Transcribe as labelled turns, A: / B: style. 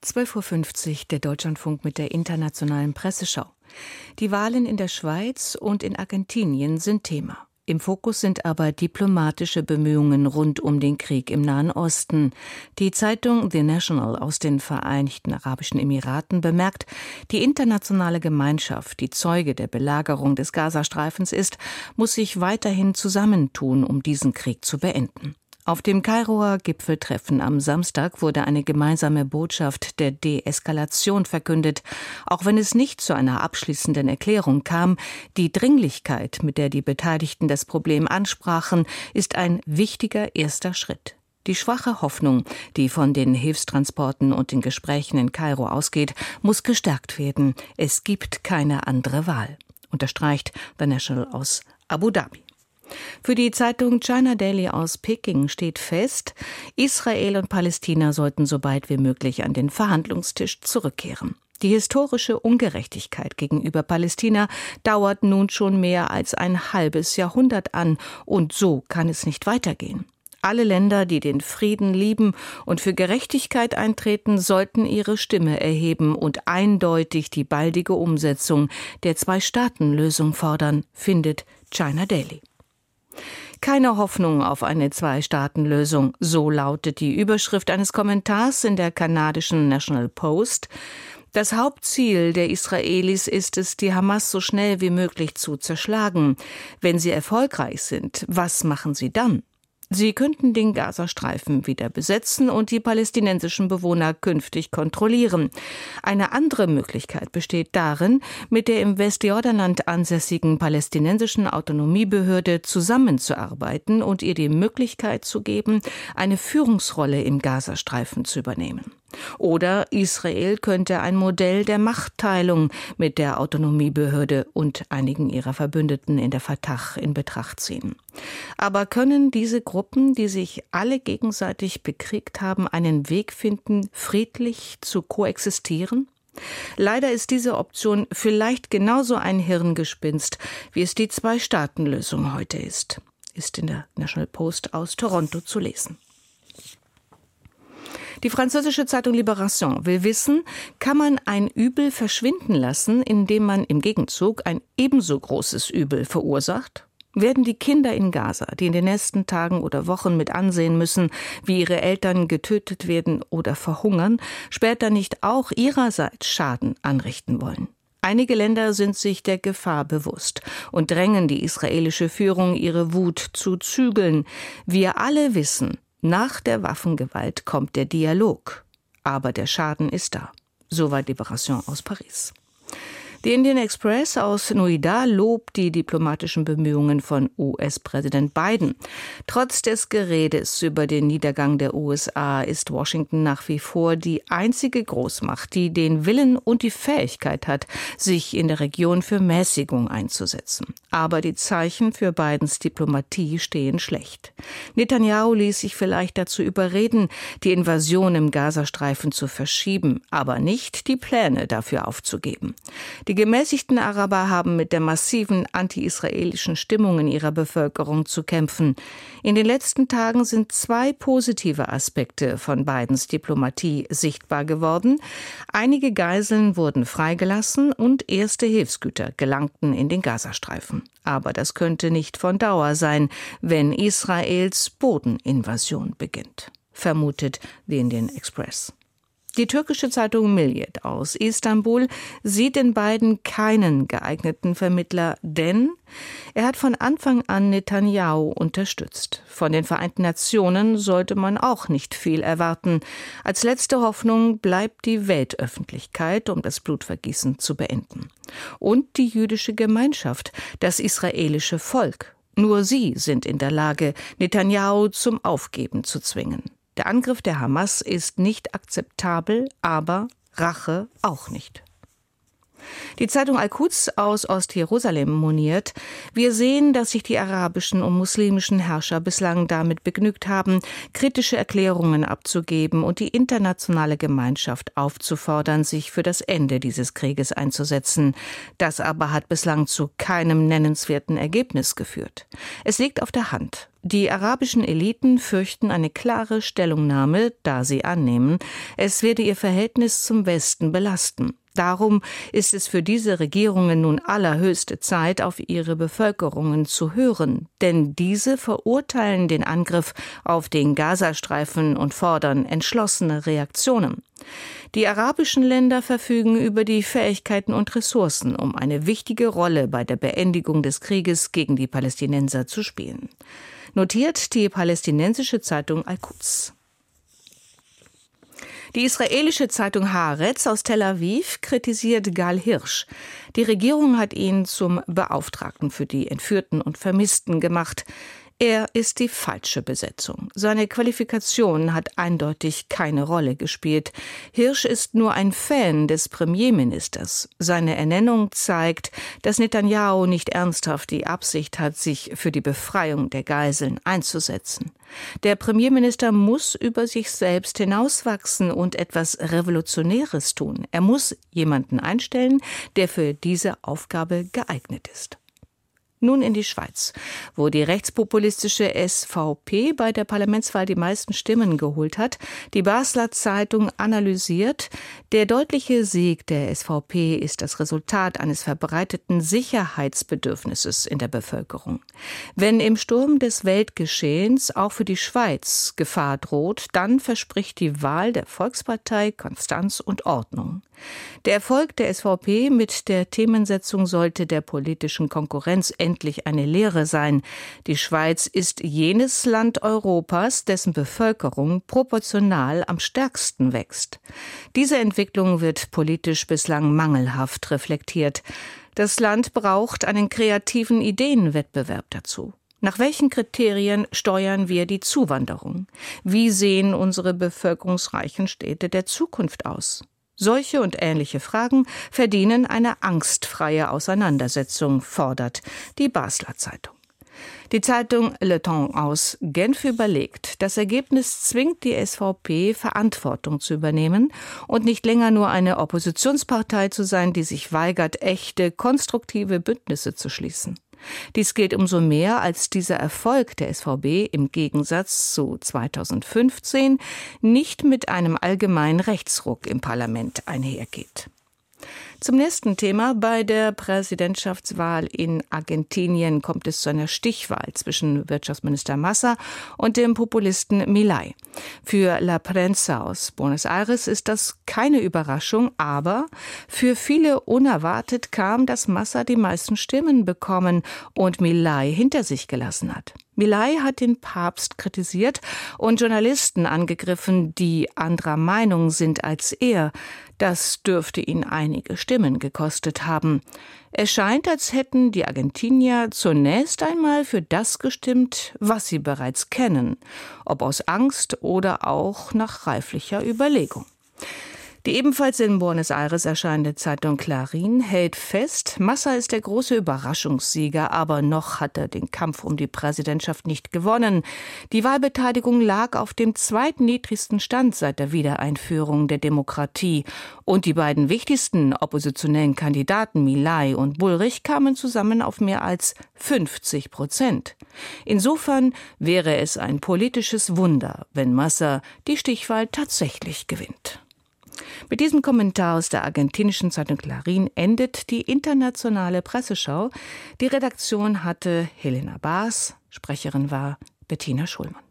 A: 12:50 Uhr, der Deutschlandfunk mit der internationalen Presseschau. Die Wahlen in der Schweiz und in Argentinien sind Thema. Im Fokus sind aber diplomatische Bemühungen rund um den Krieg im Nahen Osten. Die Zeitung The National aus den Vereinigten Arabischen Emiraten bemerkt, die internationale Gemeinschaft, die Zeuge der Belagerung des Gazastreifens ist, muss sich weiterhin zusammentun, um diesen Krieg zu beenden. Auf dem Kairoer Gipfeltreffen am Samstag wurde eine gemeinsame Botschaft der Deeskalation verkündet. Auch wenn es nicht zu einer abschließenden Erklärung kam, die Dringlichkeit, mit der die Beteiligten das Problem ansprachen, ist ein wichtiger erster Schritt. Die schwache Hoffnung, die von den Hilfstransporten und den Gesprächen in Kairo ausgeht, muss gestärkt werden. Es gibt keine andere Wahl, unterstreicht The National aus Abu Dhabi. Für die Zeitung China Daily aus Peking steht fest, Israel und Palästina sollten so bald wie möglich an den Verhandlungstisch zurückkehren. Die historische Ungerechtigkeit gegenüber Palästina dauert nun schon mehr als ein halbes Jahrhundert an, und so kann es nicht weitergehen. Alle Länder, die den Frieden lieben und für Gerechtigkeit eintreten, sollten ihre Stimme erheben und eindeutig die baldige Umsetzung der Zwei-Staaten-Lösung fordern, findet China Daily. Keine Hoffnung auf eine Zwei-Staaten-Lösung, so lautet die Überschrift eines Kommentars in der kanadischen National Post. Das Hauptziel der Israelis ist es, die Hamas so schnell wie möglich zu zerschlagen. Wenn sie erfolgreich sind, was machen sie dann? Sie könnten den Gazastreifen wieder besetzen und die palästinensischen Bewohner künftig kontrollieren. Eine andere Möglichkeit besteht darin, mit der im Westjordanland ansässigen palästinensischen Autonomiebehörde zusammenzuarbeiten und ihr die Möglichkeit zu geben, eine Führungsrolle im Gazastreifen zu übernehmen. Oder Israel könnte ein Modell der Machtteilung mit der Autonomiebehörde und einigen ihrer Verbündeten in der Fatah in Betracht ziehen. Aber können diese Gruppen, die sich alle gegenseitig bekriegt haben, einen Weg finden, friedlich zu koexistieren? Leider ist diese Option vielleicht genauso ein Hirngespinst, wie es die Zwei-Staaten-Lösung heute ist in der National Post aus Toronto zu lesen. Die französische Zeitung Libération will wissen, kann man ein Übel verschwinden lassen, indem man im Gegenzug ein ebenso großes Übel verursacht? Werden die Kinder in Gaza, die in den nächsten Tagen oder Wochen mit ansehen müssen, wie ihre Eltern getötet werden oder verhungern, später nicht auch ihrerseits Schaden anrichten wollen? Einige Länder sind sich der Gefahr bewusst und drängen die israelische Führung, ihre Wut zu zügeln. Wir alle wissen, nach der Waffengewalt kommt der Dialog. Aber der Schaden ist da. Soweit Libération aus Paris. Die Indian Express aus Noida lobt die diplomatischen Bemühungen von US-Präsident Biden. Trotz des Geredes über den Niedergang der USA ist Washington nach wie vor die einzige Großmacht, die den Willen und die Fähigkeit hat, sich in der Region für Mäßigung einzusetzen. Aber die Zeichen für Bidens Diplomatie stehen schlecht. Netanyahu ließ sich vielleicht dazu überreden, die Invasion im Gazastreifen zu verschieben, aber nicht die Pläne dafür aufzugeben. Die gemäßigten Araber haben mit der massiven anti-israelischen Stimmung in ihrer Bevölkerung zu kämpfen. In den letzten Tagen sind zwei positive Aspekte von Bidens Diplomatie sichtbar geworden. Einige Geiseln wurden freigelassen und erste Hilfsgüter gelangten in den Gazastreifen. Aber das könnte nicht von Dauer sein, wenn Israels Bodeninvasion beginnt, vermutet The Indian Express. Die türkische Zeitung Milliyet aus Istanbul sieht in Biden keinen geeigneten Vermittler, denn er hat von Anfang an Netanyahu unterstützt. Von den Vereinten Nationen sollte man auch nicht viel erwarten. Als letzte Hoffnung bleibt die Weltöffentlichkeit, um das Blutvergießen zu beenden. Und die jüdische Gemeinschaft, das israelische Volk. Nur sie sind in der Lage, Netanyahu zum Aufgeben zu zwingen. Der Angriff der Hamas ist nicht akzeptabel, aber Rache auch nicht. Die Zeitung Al-Quds aus Ostjerusalem moniert: Wir sehen, dass sich die arabischen und muslimischen Herrscher bislang damit begnügt haben, kritische Erklärungen abzugeben und die internationale Gemeinschaft aufzufordern, sich für das Ende dieses Krieges einzusetzen. Das aber hat bislang zu keinem nennenswerten Ergebnis geführt. Es liegt auf der Hand. Die arabischen Eliten fürchten eine klare Stellungnahme, da sie annehmen, es werde ihr Verhältnis zum Westen belasten. Darum ist es für diese Regierungen nun allerhöchste Zeit, auf ihre Bevölkerungen zu hören, denn diese verurteilen den Angriff auf den Gazastreifen und fordern entschlossene Reaktionen. Die arabischen Länder verfügen über die Fähigkeiten und Ressourcen, um eine wichtige Rolle bei der Beendigung des Krieges gegen die Palästinenser zu spielen. Notiert die palästinensische Zeitung Al-Quds. Die israelische Zeitung Haaretz aus Tel Aviv kritisiert Gal Hirsch. Die Regierung hat ihn zum Beauftragten für die Entführten und Vermissten gemacht. Er ist die falsche Besetzung. Seine Qualifikation hat eindeutig keine Rolle gespielt. Hirsch ist nur ein Fan des Premierministers. Seine Ernennung zeigt, dass Netanyahu nicht ernsthaft die Absicht hat, sich für die Befreiung der Geiseln einzusetzen. Der Premierminister muss über sich selbst hinauswachsen und etwas Revolutionäres tun. Er muss jemanden einstellen, der für diese Aufgabe geeignet ist. Nun in die Schweiz, wo die rechtspopulistische SVP bei der Parlamentswahl die meisten Stimmen geholt hat. Die Basler Zeitung analysiert: Der deutliche Sieg der SVP ist das Resultat eines verbreiteten Sicherheitsbedürfnisses in der Bevölkerung. Wenn im Sturm des Weltgeschehens auch für die Schweiz Gefahr droht, dann verspricht die Wahl der Volkspartei Konstanz und Ordnung. Der Erfolg der SVP mit der Themensetzung sollte der politischen Konkurrenz endlich eine Lehre sein. Die Schweiz ist jenes Land Europas, dessen Bevölkerung proportional am stärksten wächst. Diese Entwicklung wird politisch bislang mangelhaft reflektiert. Das Land braucht einen kreativen Ideenwettbewerb dazu. Nach welchen Kriterien steuern wir die Zuwanderung? Wie sehen unsere bevölkerungsreichen Städte der Zukunft aus? Solche und ähnliche Fragen verdienen eine angstfreie Auseinandersetzung, fordert die Basler Zeitung. Die Zeitung Le Temps aus Genf überlegt, das Ergebnis zwingt die SVP, Verantwortung zu übernehmen und nicht länger nur eine Oppositionspartei zu sein, die sich weigert, echte, konstruktive Bündnisse zu schließen. Dies gilt umso mehr, als dieser Erfolg der SVP im Gegensatz zu 2015 nicht mit einem allgemeinen Rechtsruck im Parlament einhergeht. Zum nächsten Thema. Bei der Präsidentschaftswahl in Argentinien kommt es zu einer Stichwahl zwischen Wirtschaftsminister Massa und dem Populisten Milei. Für La Prensa aus Buenos Aires ist das keine Überraschung, aber für viele unerwartet kam, dass Massa die meisten Stimmen bekommen und Milei hinter sich gelassen hat. Milei hat den Papst kritisiert und Journalisten angegriffen, die anderer Meinung sind als er. Das dürfte ihn einige Stimmen gekostet haben. Es scheint, als hätten die Argentinier zunächst einmal für das gestimmt, was sie bereits kennen, ob aus Angst oder auch nach reiflicher Überlegung. Die ebenfalls in Buenos Aires erscheinende Zeitung Clarín hält fest, Massa ist der große Überraschungssieger, aber noch hat er den Kampf um die Präsidentschaft nicht gewonnen. Die Wahlbeteiligung lag auf dem zweitniedrigsten Stand seit der Wiedereinführung der Demokratie. Und die beiden wichtigsten oppositionellen Kandidaten, Milei und Bullrich, kamen zusammen auf mehr als 50%. Insofern wäre es ein politisches Wunder, wenn Massa die Stichwahl tatsächlich gewinnt. Mit diesem Kommentar aus der argentinischen Zeitung Clarín endet die internationale Presseschau. Die Redaktion hatte Helena Baas, Sprecherin war Bettina Schulmann.